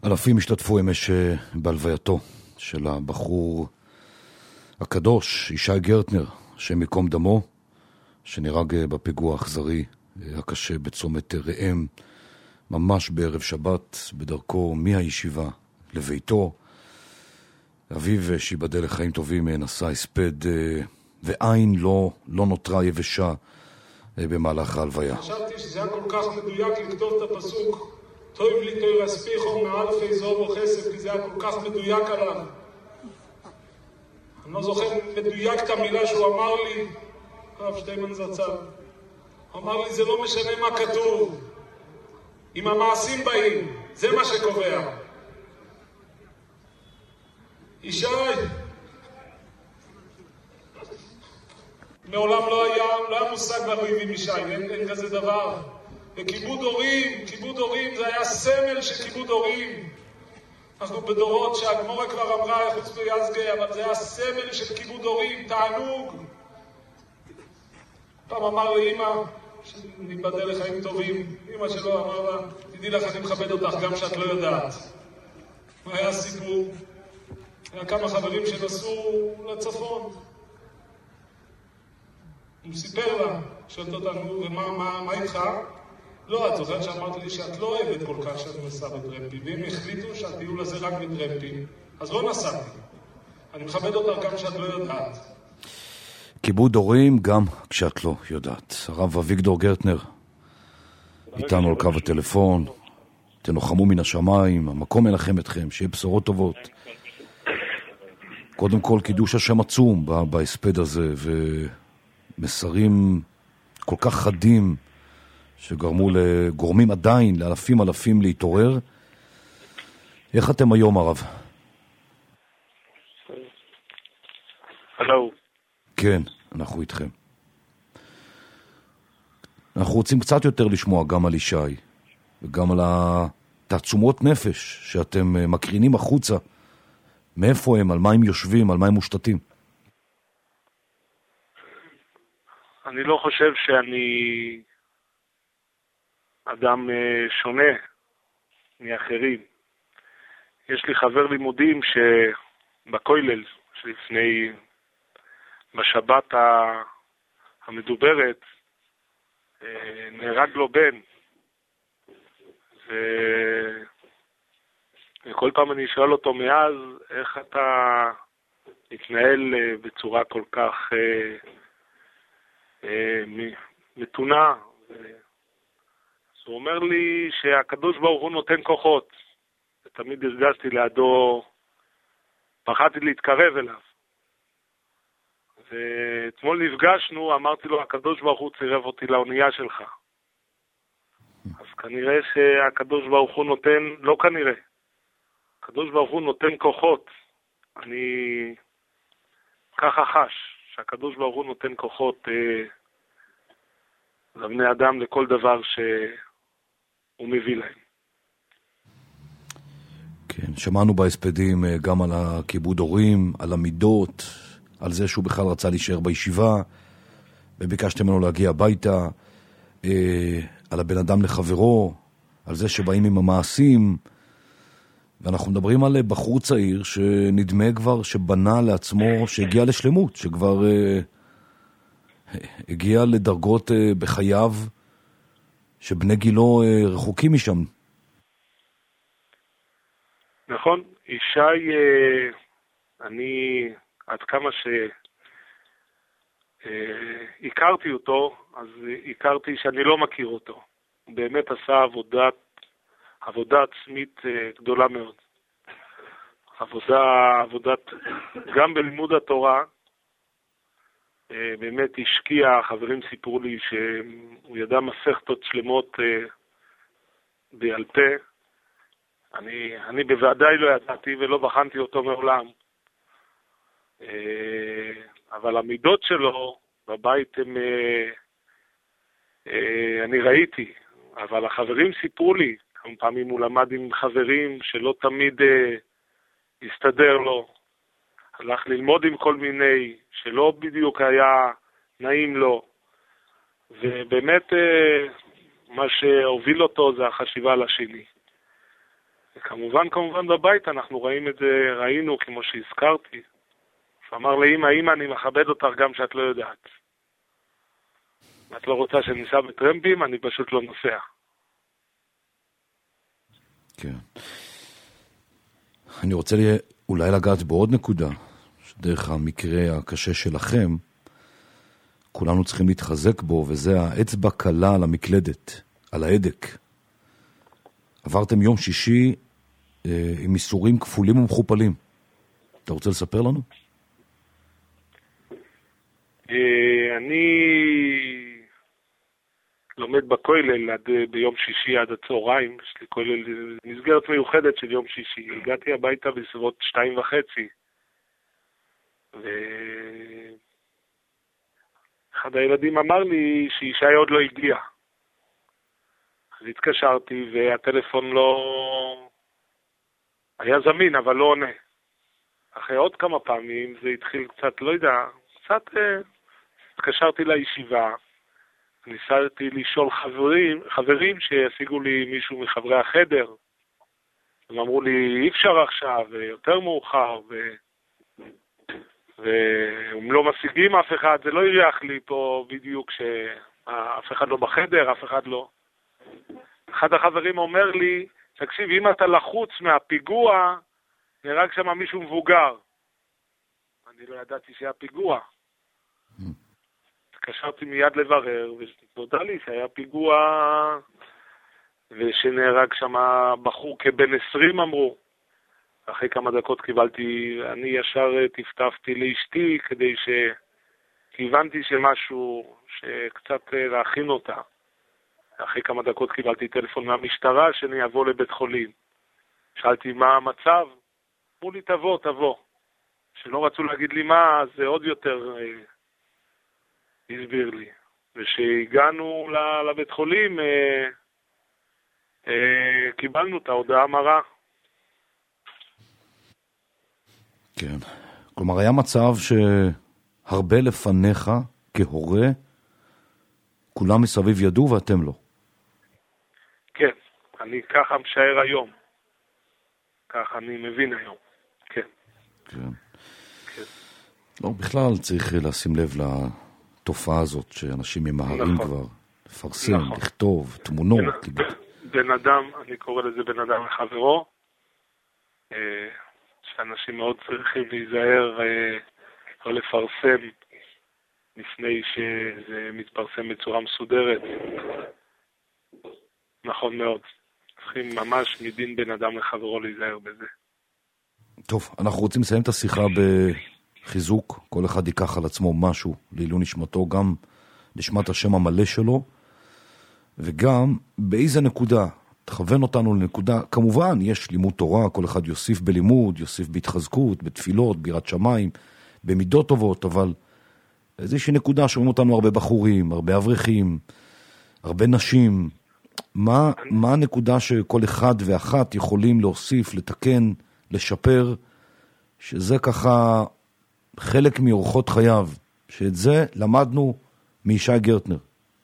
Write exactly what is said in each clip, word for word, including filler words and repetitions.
אלפים השתתפו אמש בהלווייתו של הבחור הקדוש, ישי גרטנר, השם ייקום דמו, שנהרג בפיגוע האכזרי הקשה בצומת ראם, ממש בערב שבת, בדרכו מהישיבה לביתו. אביו, שיבדל לחיים טובים, נשא הספד, ועין לא, לא נותרה יבשה במהלך ההלוויה. חשבתי שזה היה כל כך מדויק לכתוב את הפסוק טוב לי תוי רספיחו מאלפי זוב וחסד, כי זה היה כל כך מדויק עליו. אני לא זוכר מדויק את המילה שהוא אמר לי, הרב שטיימן זצ"ל. הוא אמר לי, זה לא משנה מה כתוב, אם המעשים באים, זה מה שקובע. ישי, מעולם לא היה, לא היה מושג בריב עם ישי, אין, אין כזה דבר. וכיבוד הורים, כיבוד הורים, זה היה סמל של כיבוד הורים. אנחנו בדורות שהגמורה כבר אמרה, חוץ ביזגי, אבל זה היה סמל של כיבוד הורים, תענוג. פעם אמר לאמא, שנתבדל לחיים טובים, אמא שלו אמר לה, תדעי לך, אני מכבד אותך גם שאת לא יודעת. מה היה הסיפור? היה כמה חברים שנסעו לצפון. הוא סיפר לה, שואלת אותנו, ומה מה, מה איתך? לא, את זוכרת שאמרת לי שאת לא אוהבת כל כך שאת נסעה בטרמפים, ואם החליטו שהטיול הזה רק בטרמפים, אז לא נסעתי. אני מכבד אותך גם שאת לא יודעת. כיבוד הורים גם כשאת לא יודעת. הרב אביגדור גרטנר איתנו על קו הטלפון. תנוחמו מן השמיים, המקום ינחם אתכם, שיהיה בשורות טובות. קודם כל קידוש השם עצום בהספד הזה, ומסרים כל כך חדים שגרמו לגורמים עדיין לאלפים אלפים להתעורר. איך אתם היום, הרב? הלו. כן, אנחנו איתכם. אנחנו רוצים קצת יותר לשמוע גם על ישי, וגם על התעצומות נפש שאתם מקרינים החוצה. מאיפה הם, על מה הם יושבים, על מה הם מושתתים? אני לא חושב שאני אדם שונה מאחרים. יש לי חבר לימודים שבכולל, שלפני, בשבת המדוברת, נהרג לו בן. ו... וכל פעם אני שואל אותו מאז, איך אתה מתנהל בצורה כל כך אה, אה, מתונה. אז הוא אומר לי שהקדוש ברוך הוא נותן כוחות. ותמיד הרגשתי לידו, פחדתי להתקרב אליו. ואתמול נפגשנו, אמרתי לו, הקדוש ברוך הוא צירף אותי לאונייה שלך. אז כנראה שהקדוש ברוך הוא נותן, לא כנראה, הקדוש ברוך הוא נותן כוחות. אני ככה חש, שהקדוש ברוך הוא נותן כוחות אה, לבני אדם לכל דבר שהוא מביא להם. כן, שמענו בהספדים גם על הכיבוד הורים, על המידות, על זה שהוא בכלל רצה להישאר בישיבה, וביקשתם ממנו להגיע הביתה, אה, על הבן אדם לחברו, על זה שבאים עם המעשים, ואנחנו מדברים על בחור צעיר שנדמה כבר שבנה לעצמו, שהגיע לשלמות, שכבר אה, הגיע לדרגות אה, בחייו, שבני גילו אה, רחוקים משם. נכון, ישי, אה, אני עד כמה שהכרתי אותו, אז הכרתי שאני לא מכיר אותו. הוא באמת עשה עבודת, עבודה עצמית גדולה מאוד. עבודה, עבודת, גם בלימוד התורה, באמת השקיע, חברים סיפרו לי שהוא ידע מסכתות שלמות בעל פה. אני, אני בוודאי לא ידעתי ולא בחנתי אותו מעולם. אבל המידות שלו בבית הם, אני ראיתי, אבל החברים סיפרו לי, כמה פעמים הוא למד עם חברים שלא תמיד הסתדר לו, הלך ללמוד עם כל מיני שלא בדיוק היה נעים לו, ובאמת מה שהוביל אותו זה החשיבה לשני. וכמובן, כמובן בבית אנחנו רואים את זה, ראינו כמו שהזכרתי. שאמר לאמא, אמא, אני מכבד אותך גם שאת לא יודעת. את לא רוצה שניסע בטרמפים, אני פשוט לא נוסע. כן. אני רוצה לי, אולי לגעת בעוד נקודה, שדרך המקרה הקשה שלכם, כולנו צריכים להתחזק בו, וזה האצבע קלה על המקלדת, על ההדק. עברתם יום שישי אה, עם איסורים כפולים ומכופלים. אתה רוצה לספר לנו? אה, אני לומד בכולל עד, ביום שישי עד הצהריים. יש לי כולל מסגרת מיוחדת של יום שישי. הגעתי הביתה בסביבות שתיים וחצי. ואחד הילדים אמר לי שישי עוד לא הגיע. אז התקשרתי והטלפון לא היה זמין, אבל לא עונה. אחרי עוד כמה פעמים זה התחיל קצת, לא יודע, קצת התקשרתי לישיבה, ניסיתי לשאול חברים, חברים שישיגו לי מישהו מחברי החדר. הם אמרו לי, אי אפשר עכשיו, יותר מאוחר, ו... והם לא משיגים אף אחד, זה לא יריח לי פה בדיוק שאף אחד לא בחדר, אף אחד לא. אחד החברים אומר לי, תקשיב, אם אתה לחוץ מהפיגוע, נראה שם מישהו מבוגר. אני לא ידעתי שהיה פיגוע. התקשרתי מיד לברר, ונודע לי שהיה פיגוע, ושנהרג שם בחור כבן עשרים אמרו. אחרי כמה דקות קיבלתי, אני ישר תפתפתי לאשתי, כדי ש... כי הבנתי שמשהו, שקצת להכין אותה. אחרי כמה דקות קיבלתי טלפון מהמשטרה, שאני אבוא לבית חולים. שאלתי מה המצב, אמרו לי תבוא, תבוא. שלא רצו להגיד לי מה, אז זה עוד יותר אה, הסביר לי. ושהגענו לבית חולים, אה, אה, קיבלנו את ההודעה המרה. כן. כלומר, היה מצב שהרבה לפניך, כהורה, כולם מסביב ידעו ואתם לא. כן, אני ככה משער היום. ככה אני מבין היום. כן. כן. כן. לא, בכלל צריך לשים לב לתופעה הזאת, שאנשים ממהרים נכון. כבר לפרסם, נכון. לכתוב, תמונות. בן, בן אדם, אני קורא לזה בן אדם לחברו, אה, שאנשים מאוד צריכים להיזהר אה, לא לפרסם לפני שזה מתפרסם בצורה מסודרת. נכון מאוד. צריכים ממש מדין בן אדם לחברו להיזהר בזה. טוב, אנחנו רוצים לסיים את השיחה בחיזוק. כל אחד ייקח על עצמו משהו לעילוי נשמתו, גם נשמת השם המלא שלו, וגם באיזה נקודה. תכוון אותנו לנקודה, כמובן יש לימוד תורה, כל אחד יוסיף בלימוד, יוסיף בהתחזקות, בתפילות, בירת שמיים, במידות טובות, אבל איזושהי נקודה שומעים אותנו הרבה בחורים, הרבה אברכים, הרבה נשים. מה, מה הנקודה שכל אחד ואחת יכולים להוסיף, לתקן, לשפר, שזה ככה חלק מאורחות חייו, שאת זה למדנו מישי גרטנר.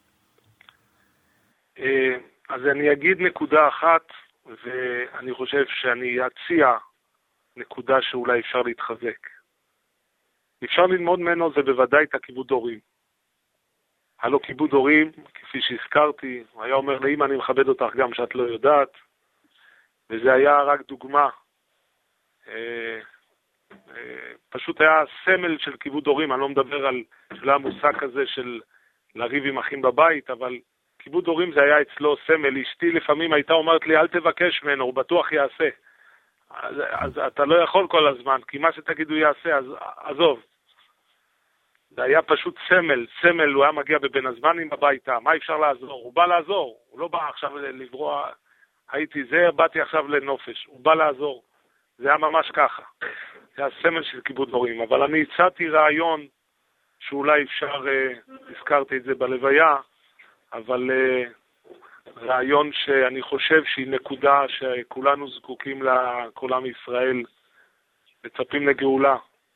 אז אני אגיד נקודה אחת, ואני חושב שאני אציע נקודה שאולי אפשר להתחזק. אפשר ללמוד ממנו זה בוודאי את הכיבוד הורים. הלא כיבוד הורים, כפי שהזכרתי, הוא היה אומר לאמא אני מכבד אותך גם שאת לא יודעת, וזה היה רק דוגמה. אה, אה, פשוט היה סמל של כיבוד הורים, אני לא מדבר על שלא המושג כזה של לריב עם אחים בבית, אבל כיבוד הורים זה היה אצלו סמל. אשתי לפעמים הייתה אומרת לי אל תבקש ממנו, הוא בטוח יעשה. אז, אז אתה לא יכול כל הזמן, כי מה שתגידו יעשה, אז עזוב. זה היה פשוט סמל, סמל, הוא היה מגיע בבין הזמנים הביתה, מה אפשר לעזור? הוא בא לעזור, הוא לא בא עכשיו לברוע, הייתי זה, באתי עכשיו לנופש, הוא בא לעזור. זה היה ממש ככה. זה היה סמל של כיבוד הורים, אבל אני הצעתי רעיון שאולי אפשר, הזכרתי את זה בלוויה, אבל רעיון שאני חושב שהיא נקודה שכולנו זקוקים לה, כל עם ישראל, מצפים לגאולה.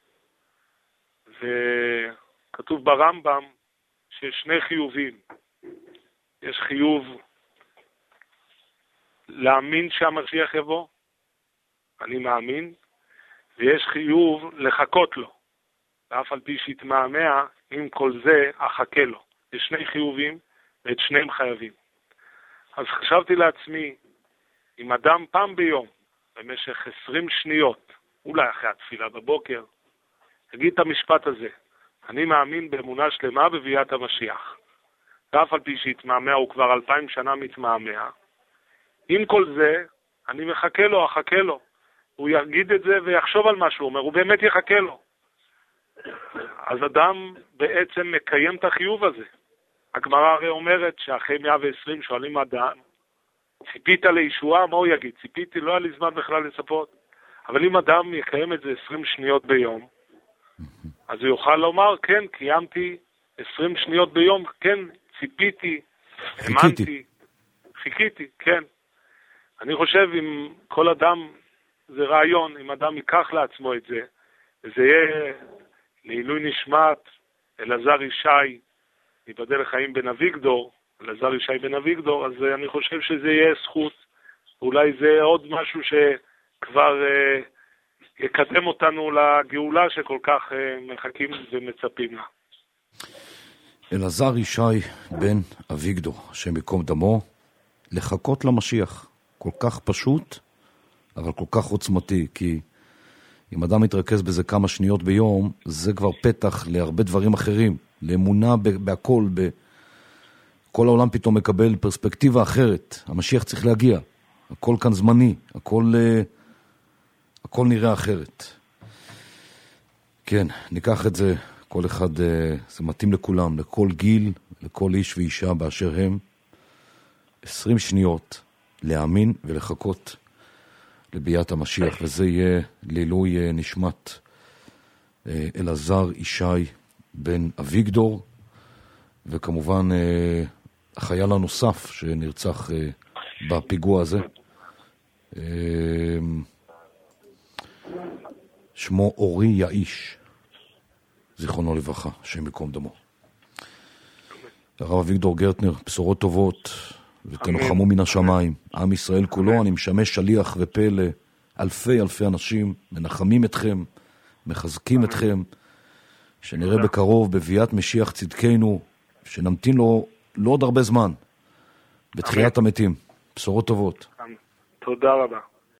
וכתוב ברמב"ם שיש שני חיובים. יש חיוב להאמין שהמשיח יבוא, אני מאמין, ויש חיוב לחכות לו. ואף על פי שהתמהמה, עם כל זה אחכה לו. יש שני חיובים, ואת שניהם חייבים. אז חשבתי לעצמי, אם אדם פעם ביום, במשך עשרים שניות, אולי אחרי התפילה בבוקר, תגיד את המשפט הזה, אני מאמין באמונה שלמה בביאת המשיח. ואף על פי שהתמהמה, הוא כבר אלפיים שנה מתמהמה. עם כל זה, אני מחכה לו, אחכה לו. הוא יגיד את זה ויחשוב על מה שהוא אומר, הוא באמת יחכה לו. אז אדם בעצם מקיים את החיוב הזה. הגמרא הרי אומרת שאחרי מאה ועשרים שואלים אדם, ציפית לישועה, מה הוא יגיד? ציפיתי, לא היה לי זמן בכלל לצפות. אבל אם אדם יקיים את זה עשרים שניות ביום, אז הוא יוכל לומר, כן, קיימתי עשרים שניות ביום, כן, ציפיתי, האמנתי, חיכיתי, כן. אני חושב אם כל אדם, זה רעיון, אם אדם ייקח לעצמו את זה, וזה יהיה לעילוי נשמת אלעזר ישי, ייבדל לחיים בן אביגדור, אלעזר ישי בן אביגדור, אז אני חושב שזה יהיה זכות, אולי זה עוד משהו שכבר אה, יקדם אותנו לגאולה שכל כך אה, מחכים ומצפים לה. אלעזר ישי בן אביגדור, השם יקום דמו, לחכות למשיח. כל כך פשוט, אבל כל כך עוצמתי, כי אם אדם מתרכז בזה כמה שניות ביום, זה כבר פתח להרבה דברים אחרים, לאמונה בהכל, כל העולם פתאום מקבל פרספקטיבה אחרת. המשיח צריך להגיע, הכל כאן זמני, הכל, הכל נראה אחרת. כן, ניקח את זה, כל אחד, זה מתאים לכולם, לכל גיל, לכל איש ואישה באשר הם, עשרים שניות להאמין ולחכות לביאת המשיח, וזה יהיה לעילוי נשמת אלעזר ישי בן אביגדור, וכמובן החייל הנוסף שנרצח בפיגוע הזה, שמו אורי יאיש, זיכרונו לברכה, השם יקום דמו. הרב אביגדור גרטנר, בשורות טובות, ותנוחמו מן השמיים. עם ישראל כולו, אני משמש שליח ופה לאלפי אלפי אנשים, מנחמים אתכם, מחזקים אתכם, שנראה בקרוב בביאת משיח צדקנו, שנמתין לו לא עוד הרבה זמן, בתחיית המתים. בשורות טובות. תודה רבה.